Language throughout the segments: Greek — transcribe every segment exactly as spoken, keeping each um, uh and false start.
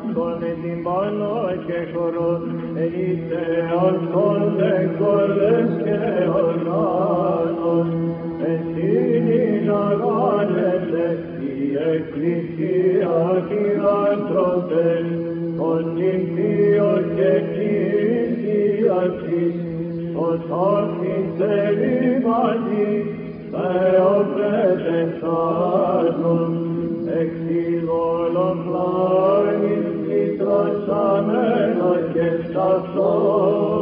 con την πάνω και χορό, ενίτε αυτόν δεκόλες και οργάνων, εσύνην αγάνετε η εκκλησία και οι άνθρωπες, τον νηφίος και εκκλησία της, ως αυτήν τελειβάνει, Θεοπρέπες θάρνων, εξηγόλων πλάνης, λυτρωσαμένος και σταυτός,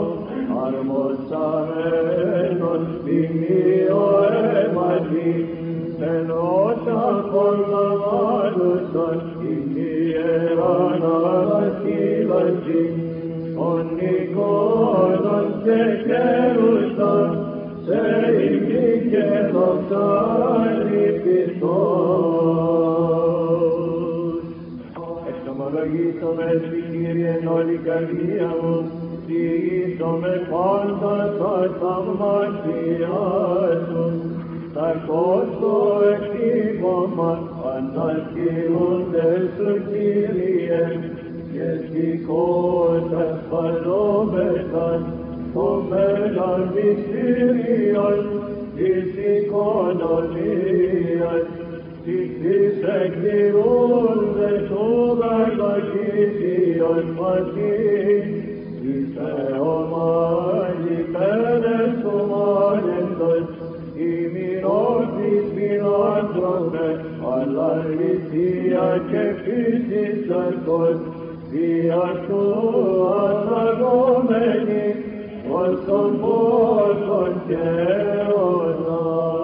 αρμοσαμένος ποιμίο αίματι, στενός απολαμβάνουσαν την ιεράν αγαθήλωση, των εικόνων και καιρούσαν, σε υγμή και δοξάνη πιστός. Εξομολογήσομαι στη Κύριε όλη καρδία μου, διηγήσομαι πάντα τα θαυμάσια σου, τα κόστο εκτύπωμα αντασκηνούνται σου Κύριε, και σηκώτας παλόμεσαν το μέγαν μυστήριον της οικονομίας, της εκδηρούντες του μεγαλύτερος μαζί, της Θεομάγη πέρες του μάνεντος, ημινός της φιλάνθρωπε, αλλά αλήθεια και φύσης αρκός, δια σου αναγόμενη, ως τον πόσον και αιώνα.